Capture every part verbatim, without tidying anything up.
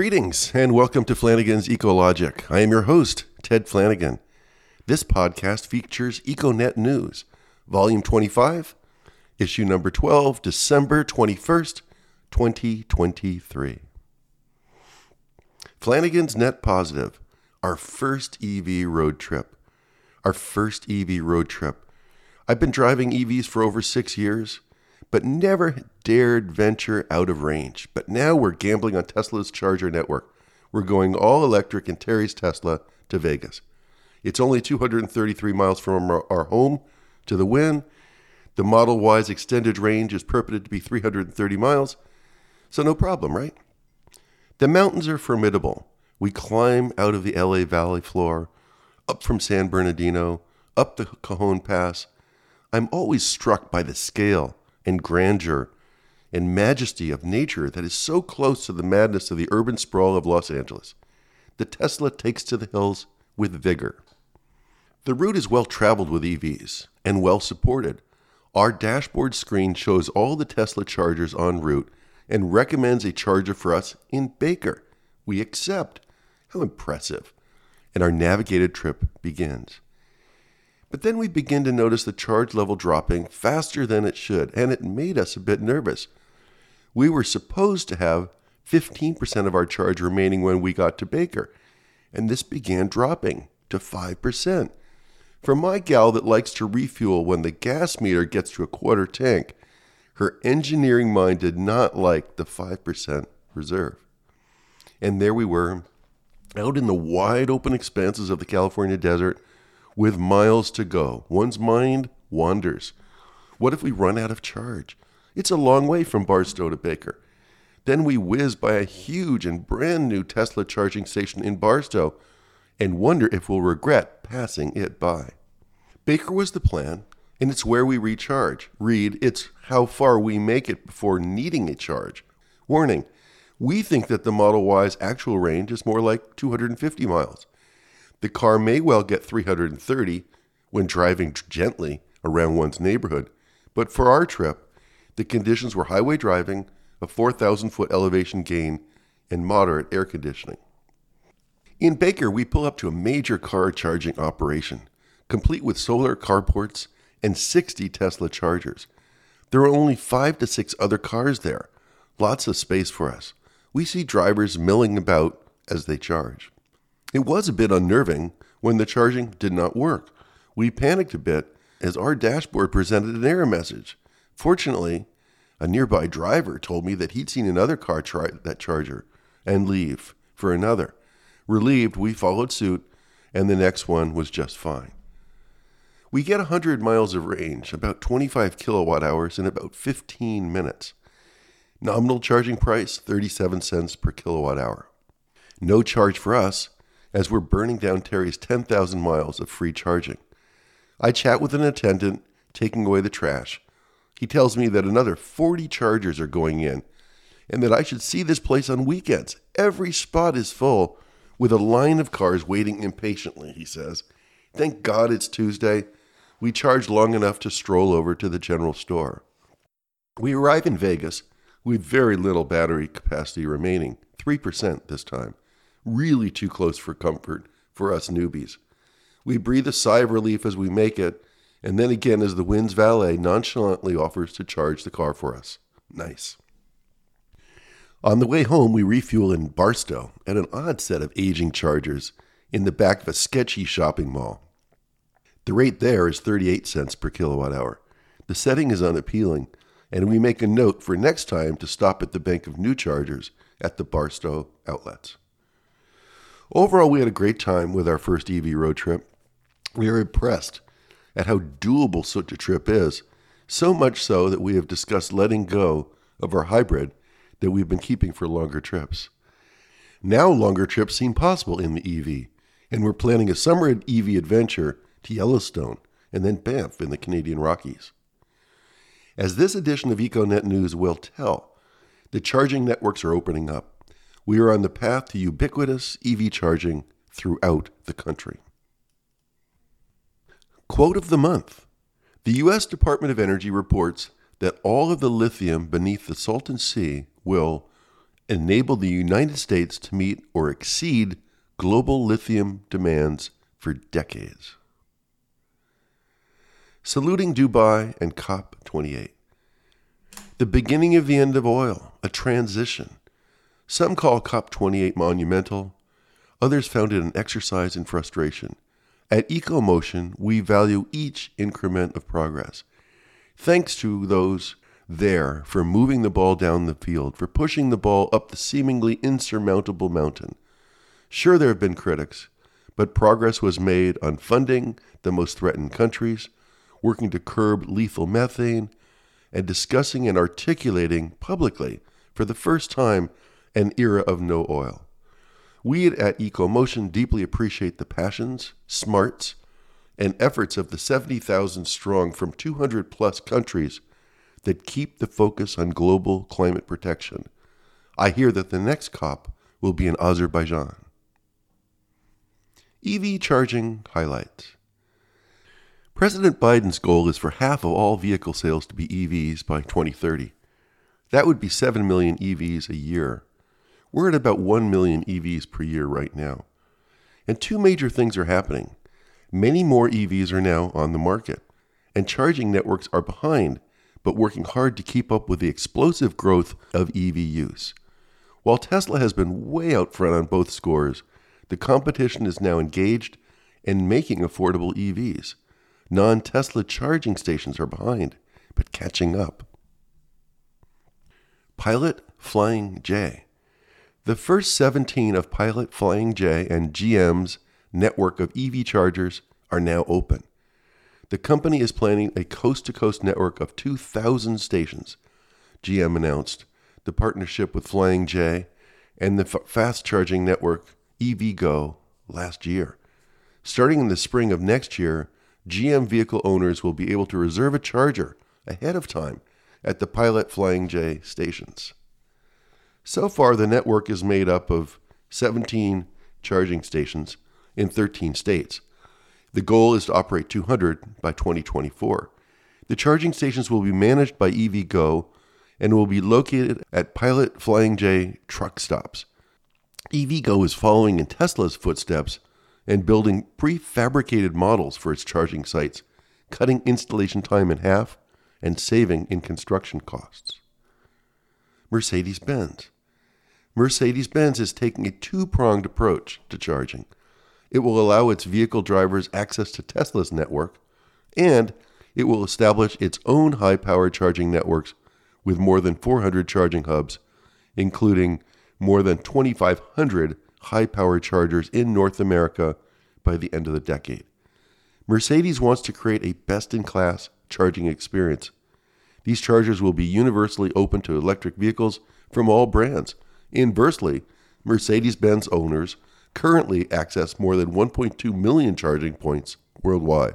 Greetings and welcome to Flanagan's Ecologic. I am your host, Ted Flanagan. This podcast features EcoNet News, Volume twenty-five, Issue Number twelve, December twenty-first, twenty twenty-three. Flanagan's Net Positive, our first E V road trip. Our first E V road trip. I've been driving E Vs for over six years, but never dared venture out of range. But now we're gambling on Tesla's charger network. We're going all electric in Terry's Tesla to Vegas. It's only two hundred thirty-three miles from our, our home to the Wynn. The Model Y's extended range is purported to be three hundred thirty miles, so no problem, right? The mountains are formidable. We climb out of the L A Valley floor, up from San Bernardino, up the Cajon Pass. I'm always struck by the scale and grandeur and majesty of nature that is so close to the madness of the urban sprawl of Los Angeles. The Tesla takes to the hills with vigor. The route is well traveled with E Vs and well supported. Our dashboard screen shows all the Tesla chargers en route and recommends a charger for us in Baker. We accept. How impressive. And our navigated trip begins. But then we begin to notice the charge level dropping faster than it should, and it made us a bit nervous. We were supposed to have fifteen percent of our charge remaining when we got to Baker, and this began dropping to five percent. For my gal that likes to refuel when the gas meter gets to a quarter tank, her engineering mind did not like the five percent reserve. And there we were, out in the wide open expanses of the California desert, with miles to go. One's mind wanders. What if we run out of charge? It's a long way from Barstow to Baker. Then we whiz by a huge and brand new Tesla charging station in Barstow and wonder if we'll regret passing it by. Baker was the plan, and it's where we recharge. Read, it's how far we make it before needing a charge. Warning, we think that the Model Y's actual range is more like two hundred fifty miles. The car may well get three hundred thirty when driving gently around one's neighborhood, but for our trip, the conditions were highway driving, a four thousand foot elevation gain, and moderate air conditioning. In Baker, we pull up to a major car charging operation, complete with solar carports and sixty Tesla chargers. There are only five to six other cars there, lots of space for us. We see drivers milling about as they charge. It was a bit unnerving when the charging did not work. We panicked a bit as our dashboard presented an error message. Fortunately, a nearby driver told me that he'd seen another car try that charger and leave for another. Relieved, we followed suit, and the next one was just fine. We get one hundred miles of range, about twenty-five kilowatt hours in about fifteen minutes. Nominal charging price, thirty-seven cents per kilowatt hour. No charge for us, as we're burning down Terry's ten thousand miles of free charging. I chat with an attendant taking away the trash. He tells me that another forty chargers are going in, and that I should see this place on weekends. Every spot is full, with a line of cars waiting impatiently, he says. Thank God it's Tuesday. We charge long enough to stroll over to the general store. We arrive in Vegas with very little battery capacity remaining, three percent this time. Really too close for comfort for us newbies. We breathe a sigh of relief as we make it, and then again as the Wynn's valet nonchalantly offers to charge the car for us. Nice. On the way home, we refuel in Barstow at an odd set of aging chargers in the back of a sketchy shopping mall. The rate there is thirty-eight cents per kilowatt hour. The setting is unappealing, and we make a note for next time to stop at the bank of new chargers at the Barstow outlets. Overall, we had a great time with our first E V road trip. We are impressed at how doable such a trip is, so much so that we have discussed letting go of our hybrid that we've been keeping for longer trips. Now longer trips seem possible in the E V, and we're planning a summer E V adventure to Yellowstone and then Banff in the Canadian Rockies. As this edition of EcoNet News will tell, the charging networks are opening up. We are on the path to ubiquitous E V charging throughout the country. Quote of the month. The U S Department of Energy reports that all of the lithium beneath the Salton Sea will enable the United States to meet or exceed global lithium demands for decades. Saluting Dubai and COP twenty-eight. The beginning of the end of oil, a transition. Some call COP twenty-eight monumental. Others found it an exercise in frustration. At EcoMotion, we value each increment of progress. Thanks to those there for moving the ball down the field, for pushing the ball up the seemingly insurmountable mountain. Sure, there have been critics, but progress was made on funding the most threatened countries, working to curb lethal methane, and discussing and articulating publicly, for the first time, an era of no oil. We at EcoMotion deeply appreciate the passions, smarts, and efforts of the seventy thousand strong from two hundred plus countries that keep the focus on global climate protection. I hear that the next COP will be in Azerbaijan. E V charging highlights. President Biden's goal is for half of all vehicle sales to be E Vs by twenty thirty. That would be seven million E Vs a year. We're at about one million E Vs per year right now. And two major things are happening. Many more E Vs are now on the market, and charging networks are behind, but working hard to keep up with the explosive growth of E V use. While Tesla has been way out front on both scores, the competition is now engaged and making affordable E Vs. Non-Tesla charging stations are behind, but catching up. Pilot Flying J. The first seventeen of Pilot Flying J and G M's network of E V chargers are now open. The company is planning a coast-to-coast network of two thousand stations. G M announced the partnership with Flying J and the f- fast-charging network EVgo last year. Starting in the spring of next year, G M vehicle owners will be able to reserve a charger ahead of time at the Pilot Flying J stations. So far, the network is made up of seventeen charging stations in thirteen states. The goal is to operate two hundred by twenty twenty-four. The charging stations will be managed by EVgo and will be located at Pilot Flying J truck stops. EVgo is following in Tesla's footsteps and building prefabricated models for its charging sites, cutting installation time in half and saving in construction costs. Mercedes-Benz. Mercedes-Benz is taking a two-pronged approach to charging. It will allow its vehicle drivers access to Tesla's network, and it will establish its own high-powered charging networks with more than four hundred charging hubs, including more than twenty-five hundred high-powered chargers in North America by the end of the decade. Mercedes wants to create a best-in-class charging experience. These chargers will be universally open to electric vehicles from all brands. Inversely, Mercedes-Benz owners currently access more than one point two million charging points worldwide.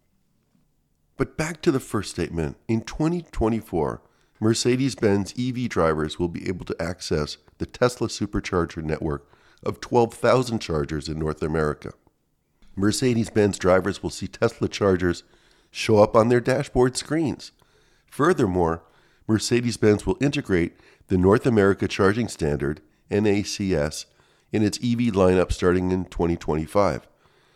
But back to the first statement. In twenty twenty-four, Mercedes-Benz E V drivers will be able to access the Tesla Supercharger network of twelve thousand chargers in North America. Mercedes-Benz drivers will see Tesla chargers show up on their dashboard screens. Furthermore, Mercedes-Benz will integrate the North America Charging Standard, N A C S, in its E V lineup starting in twenty twenty-five.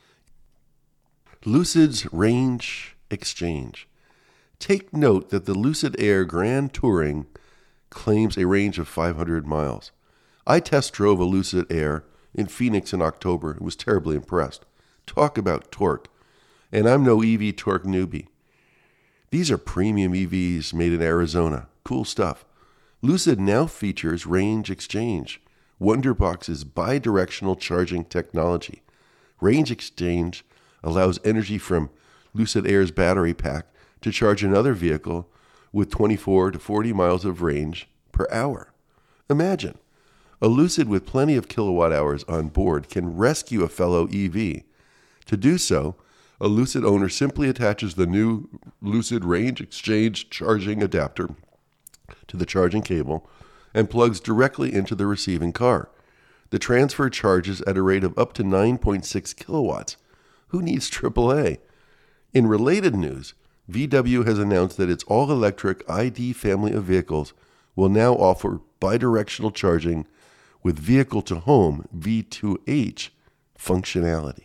Lucid's Range Exchange. Take note that the Lucid Air Grand Touring claims a range of five hundred miles. I test drove a Lucid Air in Phoenix in October and was terribly impressed. Talk about torque. And I'm no E V torque newbie. These are premium E Vs made in Arizona. Cool stuff. Lucid now features Range Exchange, Wonderbox's bi-directional charging technology. Range Exchange allows energy from Lucid Air's battery pack to charge another vehicle with twenty-four to forty miles of range per hour. Imagine, a Lucid with plenty of kilowatt hours on board can rescue a fellow E V. To do so, a Lucid owner simply attaches the new Lucid Range Exchange charging adapter to the charging cable and plugs directly into the receiving car. The transfer charges at a rate of up to nine point six kilowatts. Who needs triple A? In related news, V W has announced that its all-electric I D family of vehicles will now offer bidirectional charging with vehicle-to-home V two H functionality.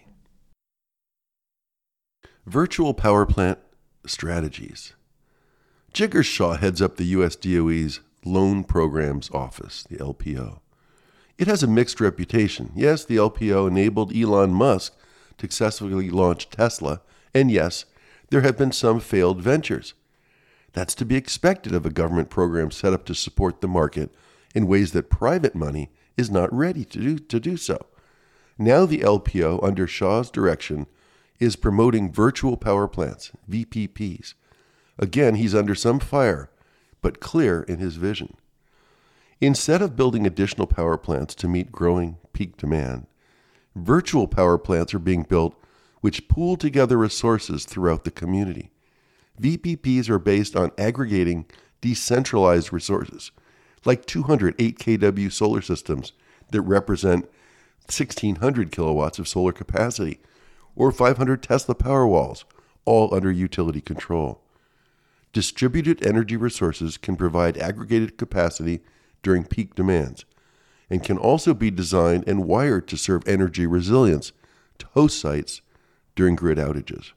Virtual power plant strategies. Jigar Shah heads up the U S D O E's Loan Programs Office, the L P O. It has a mixed reputation. Yes, the L P O enabled Elon Musk to successfully launch Tesla, and yes, there have been some failed ventures. That's to be expected of a government program set up to support the market in ways that private money is not ready to do, to do so. Now the L P O, under Shah's direction, is promoting virtual power plants, V P Ps. Again, he's under some fire, but clear in his vision. Instead of building additional power plants to meet growing peak demand, virtual power plants are being built which pool together resources throughout the community. V P Ps are based on aggregating decentralized resources, like two hundred eight kilowatt solar systems that represent sixteen hundred kilowatts of solar capacity, or five hundred Tesla Powerwalls, all under utility control. Distributed energy resources can provide aggregated capacity during peak demands, and can also be designed and wired to serve energy resilience to host sites during grid outages.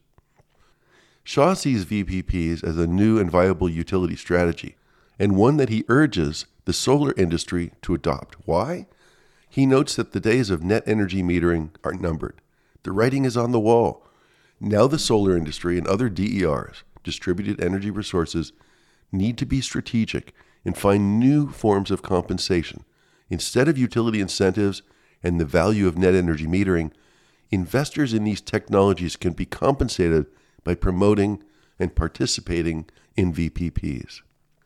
Shah sees V P Ps as a new and viable utility strategy, and one that he urges the solar industry to adopt. Why? He notes that the days of net energy metering are numbered. The writing is on the wall. Now the solar industry and other D E Rs, distributed energy resources, need to be strategic and find new forms of compensation. Instead of utility incentives and the value of net energy metering, investors in these technologies can be compensated by promoting and participating in V P Ps.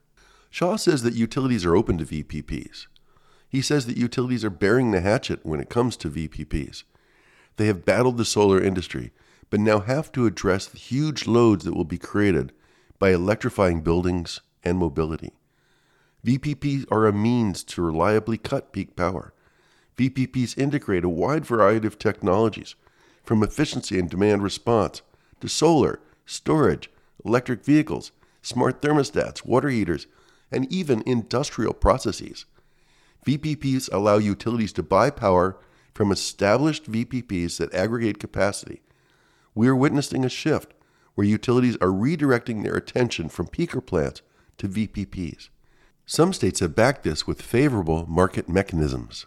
Shah says that utilities are open to V P Ps. He says that utilities are bearing the hatchet when it comes to V P Ps. They have battled the solar industry, but now have to address the huge loads that will be created by electrifying buildings and mobility. V P Ps are a means to reliably cut peak power. V P Ps integrate a wide variety of technologies, from efficiency and demand response to solar, storage, electric vehicles, smart thermostats, water heaters, and even industrial processes. V P Ps allow utilities to buy power from established V P Ps that aggregate capacity. We are witnessing a shift where utilities are redirecting their attention from peaker plants to V P Ps. Some states have backed this with favorable market mechanisms.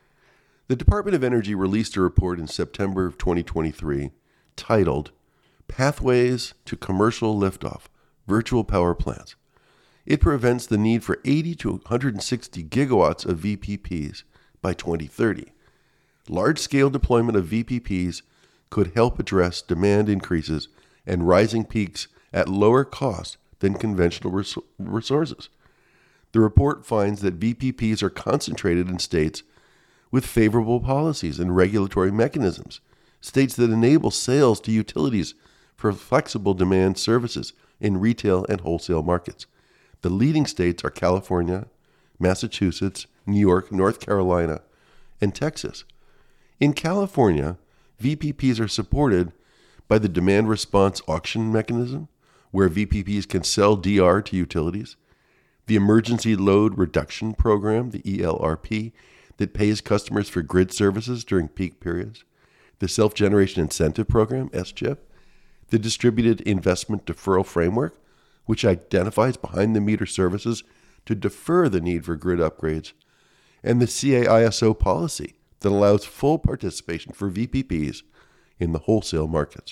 The Department of Energy released a report in September of twenty twenty-three titled Pathways to Commercial Liftoff, Virtual Power Plants. It prevents the need for eighty to one hundred sixty gigawatts of V P Ps by twenty thirty. Large-scale deployment of V P Ps could help address demand increases and rising peaks at lower cost than conventional res- resources. The report finds that V P Ps are concentrated in states with favorable policies and regulatory mechanisms, states that enable sales to utilities for flexible demand services in retail and wholesale markets. The leading states are California, Massachusetts, New York, North Carolina, and Texas. In California, V P Ps are supported by the demand response auction mechanism, where V P Ps can sell D R to utilities, the Emergency Load Reduction Program, the E L R P, that pays customers for grid services during peak periods, the Self-Generation Incentive Program, S CHIP, the Distributed Investment Deferral Framework, which identifies behind-the-meter services to defer the need for grid upgrades, and the C A I S O policy that allows full participation for V P Ps in the wholesale markets.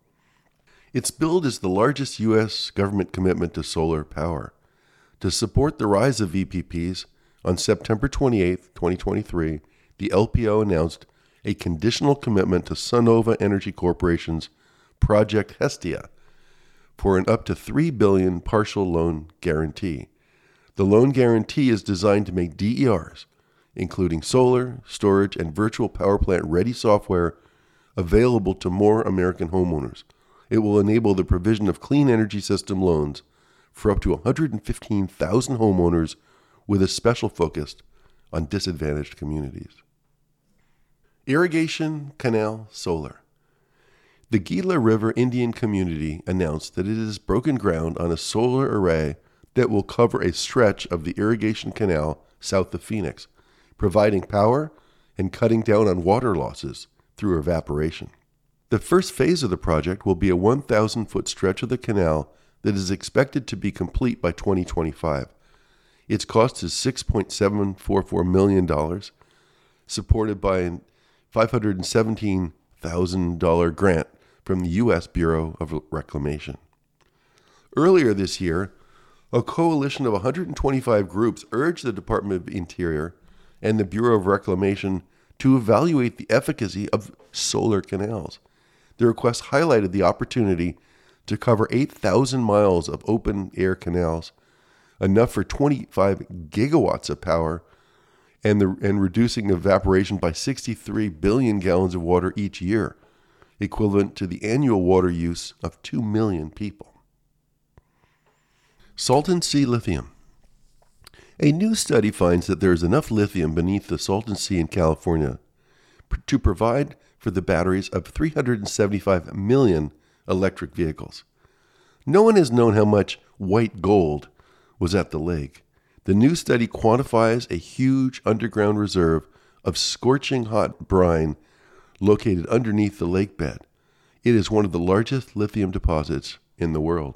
Its build is the largest U S government commitment to solar power. To support the rise of V P Ps, on September twenty-eighth, twenty twenty-three, the L P O announced a conditional commitment to Sunnova Energy Corporation's Project Hestia for an up to three billion dollars partial loan guarantee. The loan guarantee is designed to make D E Rs, including solar, storage, and virtual power plant ready software, available to more American homeowners. It will enable the provision of clean energy system loans for up to one hundred fifteen thousand homeowners, with a special focus on disadvantaged communities. Irrigation Canal Solar. The Gila River Indian Community announced that it has broken ground on a solar array that will cover a stretch of the Irrigation Canal south of Phoenix, providing power and cutting down on water losses through evaporation. The first phase of the project will be a one thousand foot stretch of the canal that is expected to be complete by twenty twenty-five. Its cost is six point seven four four million dollars, supported by a five hundred seventeen thousand dollars grant from the U S Bureau of Reclamation. Earlier this year, a coalition of one hundred twenty-five groups urged the Department of Interior and the Bureau of Reclamation to evaluate the efficacy of solar canals. The request highlighted the opportunity to cover eight thousand miles of open-air canals, enough for twenty-five gigawatts of power, and, the, and reducing evaporation by sixty-three billion gallons of water each year, equivalent to the annual water use of two million people. Salton Sea lithium. A new study finds that there is enough lithium beneath the Salton Sea in California to provide for the batteries of three hundred seventy-five million electric vehicles. No one has known how much white gold was at the lake. The new study quantifies a huge underground reserve of scorching hot brine located underneath the lake bed. It is one of the largest lithium deposits in the world.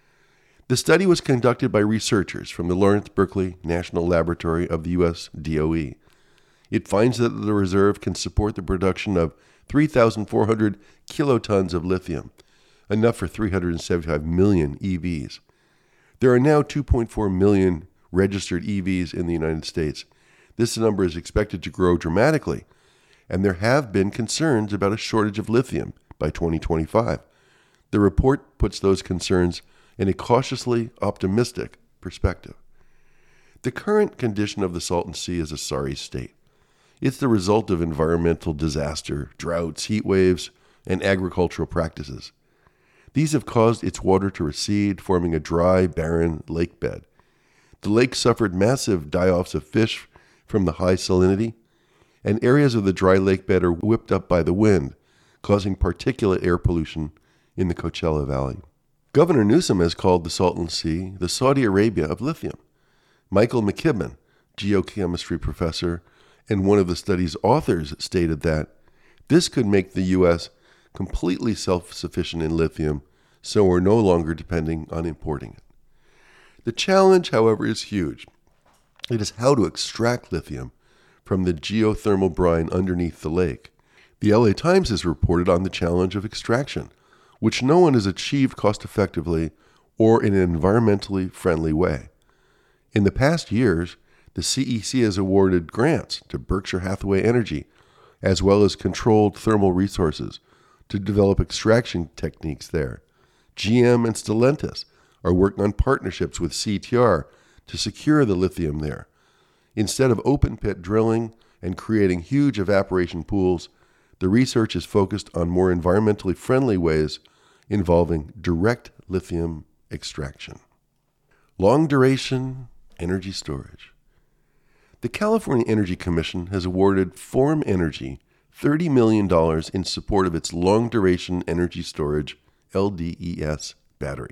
The study was conducted by researchers from the Lawrence Berkeley National Laboratory of the U S D O E. It finds that the reserve can support the production of three thousand four hundred kilotons of lithium, enough for three hundred seventy-five million E Vs. There are now two point four million registered E Vs in the United States. This number is expected to grow dramatically, and there have been concerns about a shortage of lithium by twenty twenty-five. The report puts those concerns in a cautiously optimistic perspective. The current condition of the Salton Sea is a sorry state. It's the result of environmental disaster, droughts, heat waves, and agricultural practices. These have caused its water to recede, forming a dry, barren lake bed. The lake suffered massive die-offs of fish from the high salinity, and areas of the dry lake bed are whipped up by the wind, causing particulate air pollution in the Coachella Valley. Governor Newsom has called the Salton Sea the Saudi Arabia of lithium. Michael McKibben, geochemistry professor and one of the study's authors, stated that this could make the U S completely self-sufficient in lithium, so we're no longer depending on importing it. The challenge, however, is huge. It is how to extract lithium from the geothermal brine underneath the lake. The L A Times has reported on the challenge of extraction, which no one has achieved cost-effectively or in an environmentally friendly way. In the past years, the C E C has awarded grants to Berkshire Hathaway Energy, as well as Controlled Thermal Resources, to develop extraction techniques there. G M and Stellantis are working on partnerships with C T R to secure the lithium there. Instead of open-pit drilling and creating huge evaporation pools, the research is focused on more environmentally friendly ways involving direct lithium extraction. Long-duration energy storage. The California Energy Commission has awarded Form Energy thirty million dollars in support of its long-duration energy storage, L D E S, battery.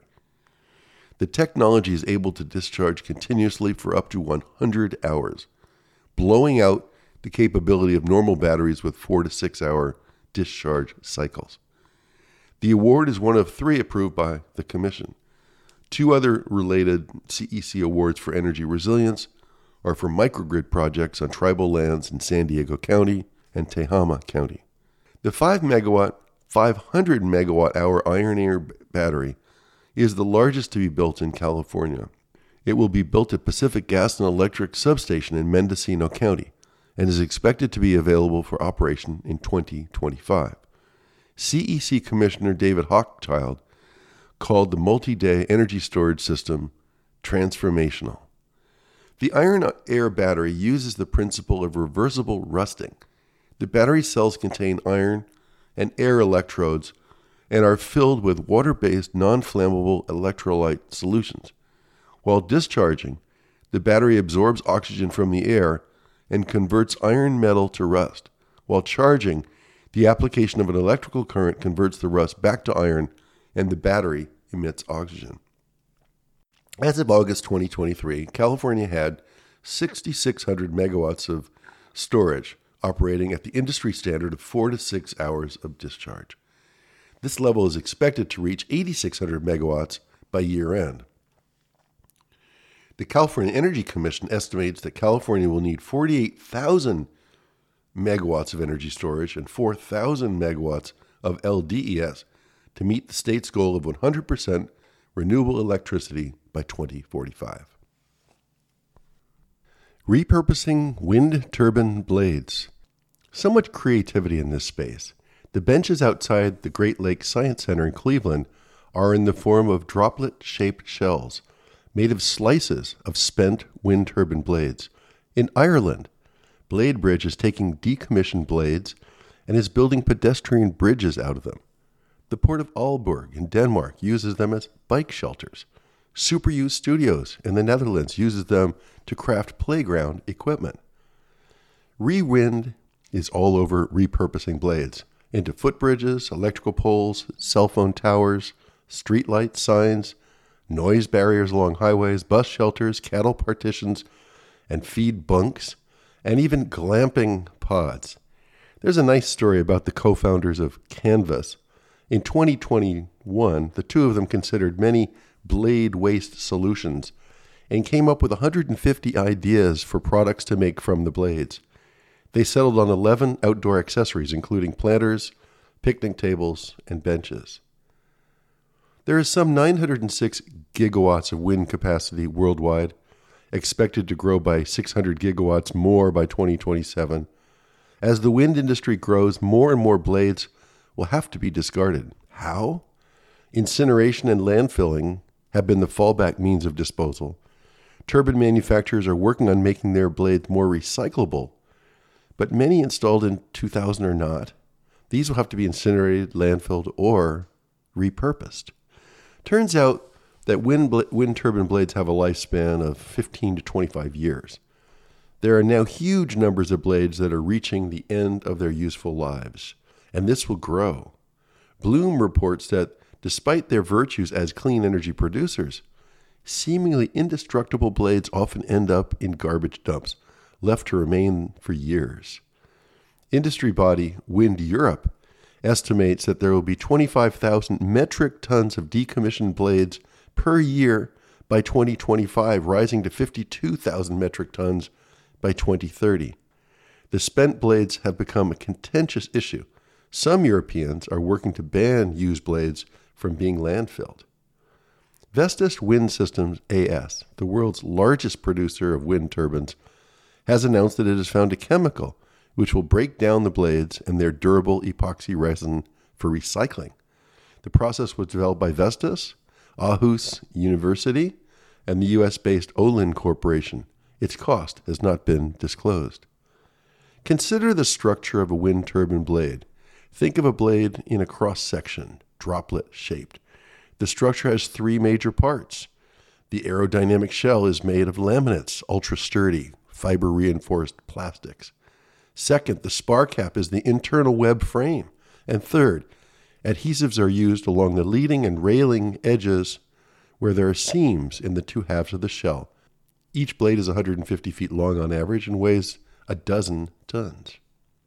The technology is able to discharge continuously for up to one hundred hours, blowing out the capability of normal batteries with four to six hour discharge cycles. The award is one of three approved by the Commission. Two other related C E C awards for energy resilience are for microgrid projects on tribal lands in San Diego County and Tehama County. The five megawatt, five hundred megawatt hour iron air battery is the largest to be built in California. It will be built at Pacific Gas and Electric Substation in Mendocino County and is expected to be available for operation in twenty twenty-five. C E C Commissioner David Hochschild called the multi-day energy storage system transformational. The iron air battery uses the principle of reversible rusting. The battery cells contain iron and air electrodes and are filled with water-based non-flammable electrolyte solutions. While discharging, the battery absorbs oxygen from the air and converts iron metal to rust. While charging, the application of an electrical current converts the rust back to iron, and the battery emits oxygen. As of August twenty twenty-three, California had six thousand six hundred megawatts of storage, operating at the industry standard of four to six hours of discharge. This level is expected to reach eight thousand six hundred megawatts by year end. The California Energy Commission estimates that California will need forty-eight thousand megawatts of energy storage and four thousand megawatts of L D E S to meet the state's goal of one hundred percent renewable electricity by twenty forty-five. Repurposing wind turbine blades. So much creativity in this space. The benches outside the Great Lakes Science Center in Cleveland are in the form of droplet-shaped shells made of slices of spent wind turbine blades. In Ireland, Blade Bridge is taking decommissioned blades and is building pedestrian bridges out of them. The port of Aalborg in Denmark uses them as bike shelters. Superuse Studios in the Netherlands uses them to craft playground equipment. ReWind is all over repurposing blades into footbridges, electrical poles, cell phone towers, streetlight signs, noise barriers along highways, bus shelters, cattle partitions, and feed bunks, and even glamping pods. There's a nice story about the co-founders of Canvas. In twenty twenty-one, the two of them considered many blade waste solutions and came up with one hundred fifty ideas for products to make from the blades. They settled on eleven outdoor accessories, including planters, picnic tables, and benches. There is some nine hundred six gigawatts of wind capacity worldwide, expected to grow by six hundred gigawatts more by twenty twenty-seven. As the wind industry grows, more and more blades will have to be discarded. How? Incineration and landfilling have been the fallback means of disposal. Turbine manufacturers are working on making their blades more recyclable, but many installed in two thousand are not. These will have to be incinerated, landfilled, or repurposed. Turns out that wind, bl- wind turbine blades have a lifespan of fifteen to twenty-five years. There are now huge numbers of blades that are reaching the end of their useful lives, and this will grow. Bloom reports that despite their virtues as clean energy producers, seemingly indestructible blades often end up in garbage dumps, left to remain for years. Industry body Wind Europe estimates that there will be twenty-five thousand metric tons of decommissioned blades per year by twenty twenty-five, rising to fifty-two thousand metric tons by twenty thirty. The spent blades have become a contentious issue. Some Europeans are working to ban used blades from being landfilled. Vestas Wind Systems A S, the world's largest producer of wind turbines, has announced that it has found a chemical which will break down the blades and their durable epoxy resin for recycling. The process was developed by Vestas, Aarhus University, and the U S-based Olin Corporation. Its cost has not been disclosed. Consider the structure of a wind turbine blade. Think of a blade in a cross-section, droplet-shaped. The structure has three major parts. The aerodynamic shell is made of laminates, ultra-sturdy, fiber-reinforced plastics. Second, the spar cap is the internal web frame. And third, adhesives are used along the leading and railing edges where there are seams in the two halves of the shell. Each blade is one hundred fifty feet long on average and weighs a dozen tons.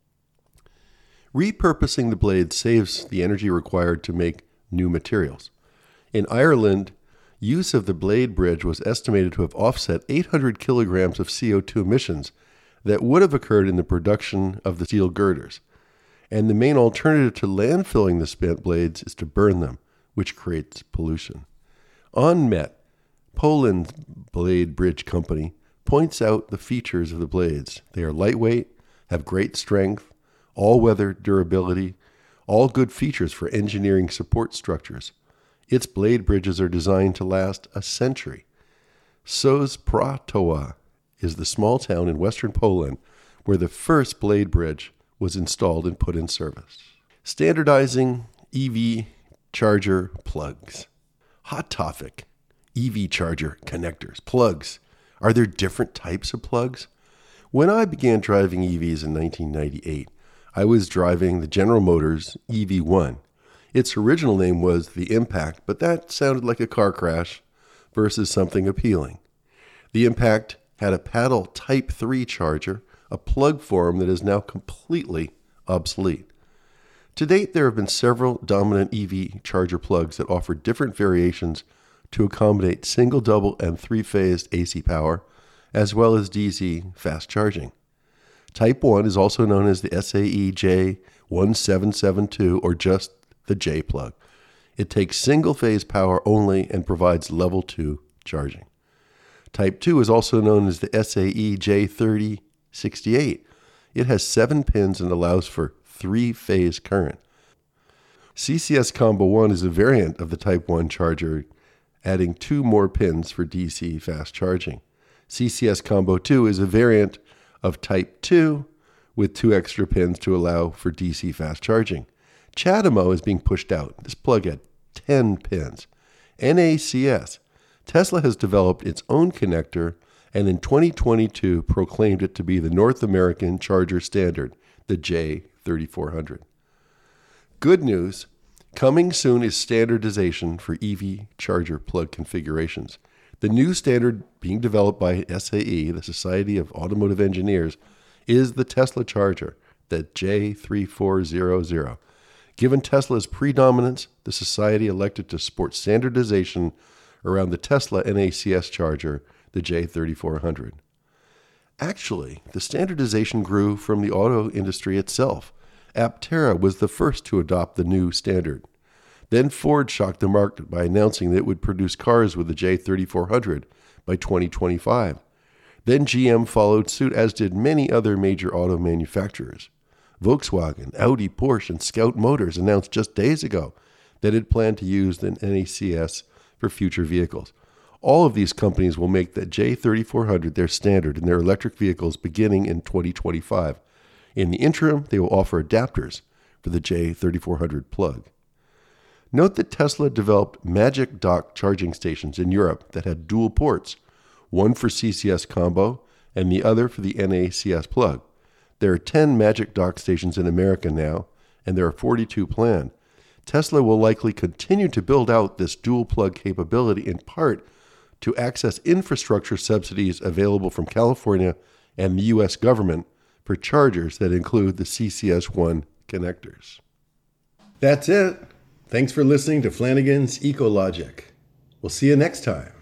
Repurposing the blade saves the energy required to make new materials. In Ireland, use of the blade bridge was estimated to have offset eight hundred kilograms of C O two emissions that would have occurred in the production of the steel girders. And the main alternative to landfilling the spent blades is to burn them, which creates pollution. OnMet, Poland's blade bridge company, points out the features of the blades. They are lightweight, have great strength, all-weather durability, all good features for engineering support structures. Its blade bridges are designed to last a century. Sospratowa is the small town in western Poland where the first blade bridge was installed and put in service. Standardizing E V charger plugs. Hot topic. E V charger connectors, plugs. Are there different types of plugs? When I began driving E Vs in nineteen ninety-eight, I was driving the General Motors E V one. Its original name was the Impact, but that sounded like a car crash versus something appealing. The Impact had a paddle Type three charger, a plug form that is now completely obsolete. To date, there have been several dominant E V charger plugs that offer different variations to accommodate single, double, and three-phased A C power, as well as D C fast charging. Type one is also known as the S A E J one seven seven two or just the J plug. It takes single-phase power only and provides level two charging. Type two is also known as the S A E J thirty sixty-eight. It has seven pins and allows for three-phase current. C C S Combo one is a variant of the Type one charger, adding two more pins for D C fast charging. C C S Combo two is a variant of Type two with two extra pins to allow for D C fast charging. CHAdeMO is being pushed out. This plug had ten pins. N A C S. Tesla has developed its own connector and in twenty twenty-two proclaimed it to be the North American charger standard, the J thirty-four hundred. Good news, coming soon is standardization for E V charger plug configurations. The new standard being developed by S A E, the Society of Automotive Engineers, is the Tesla charger, the J thirty-four hundred. Given Tesla's predominance, the Society elected to support standardization around the Tesla N A C S charger, the J thirty-four hundred. Actually, the standardization grew from the auto industry itself. Aptera was the first to adopt the new standard. Then Ford shocked the market by announcing that it would produce cars with the J thirty-four hundred by twenty twenty-five. Then G M followed suit, as did many other major auto manufacturers. Volkswagen, Audi, Porsche, and Scout Motors announced just days ago that it planned to use the N A C S for future vehicles. All of these companies will make the J thirty-four hundred their standard in their electric vehicles beginning in twenty twenty-five. In the interim, they will offer adapters for the J thirty-four hundred plug. Note that Tesla developed Magic Dock charging stations in Europe that had dual ports, one for C C S Combo and the other for the N A C S plug. There are ten Magic Dock stations in America now, and there are forty-two planned. Tesla will likely continue to build out this dual plug capability in part to access infrastructure subsidies available from California and the U S government for chargers that include the C C S one connectors. That's it. Thanks for listening to Flanagan's Ecologic. We'll see you next time.